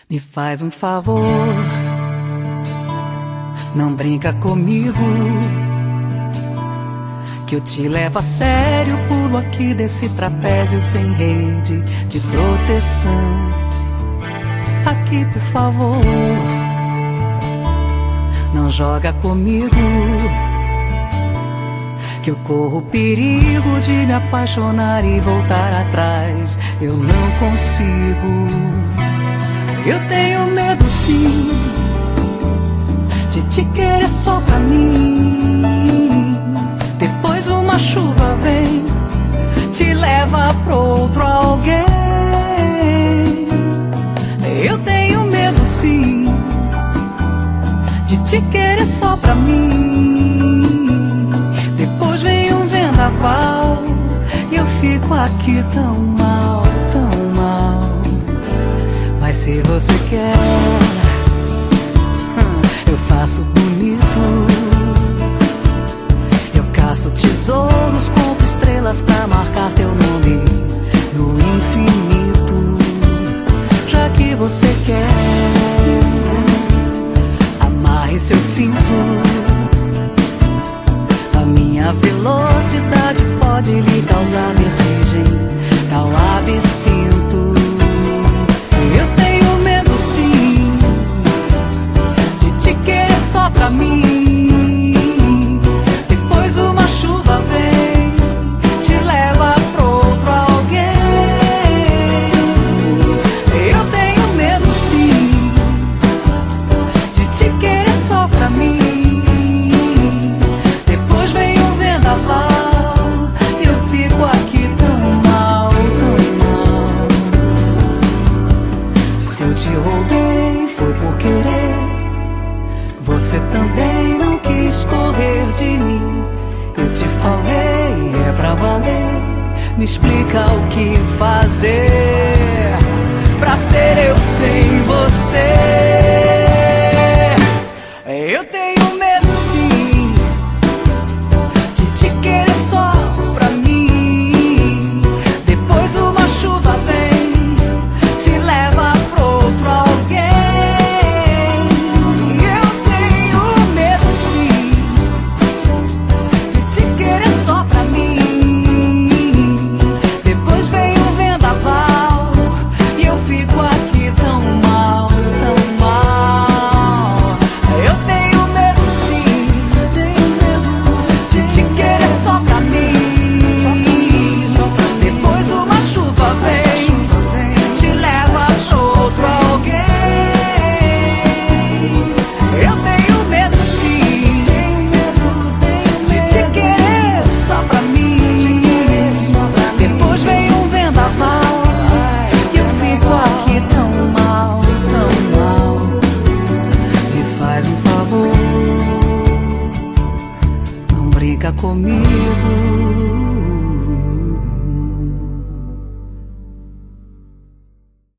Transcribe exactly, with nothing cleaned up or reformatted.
Me faz um favor, não brinca comigo, que eu te levo a sério. Pulo aqui desse trapézio sem rede de proteção. Aqui, por favor, não joga comigo, que eu corro o perigo de me apaixonar e voltar atrás. Eu não consigo. Eu tenho medo sim de te querer só pra mim. Depois uma chuva vem, te leva pro outro alguém. Eu tenho medo sim de te querer só pra mim. Depois vem um vendaval e eu fico aqui tão mal, tão mal. Mas se você quer, eu faço bonito. Eu caço tesouros, compro estrelas pra marcar teu nome no infinito. Já que você quer, amarre seu cinto. A minha velocidade pode lhe causar vertigem, tal absinto. Eu tenho medo sim de te querer só pra mim. Depois uma chuva vem, te leva pro outro alguém. Eu tenho medo sim de te querer só pra mim. Depois vem um vendaval e eu fico aqui tão mal, tão mal. Se eu te roubei foi por querer, você também não quis correr de mim. Eu te falei, é pra valer. Me explica o que fazer pra ser eu sem você. Eu tenho medo sim de te querer só pra mim. Depois uma chuva vem, te leva pro outro alguém. Eu tenho medo sim de te querer só pra mim. Depois vem um vendaval e eu fico aqui tão mal, tão mal. Eu tenho medo sim, tenho medo de te querer só pra mim. Depois uma chuva vem, te leva pro outro alguém. Eu tenho medo sim de te querer só pra mim. Depois vem um vendaval e eu fico aqui tão mal, tão mal. Me faz um favor, não brinca comigo.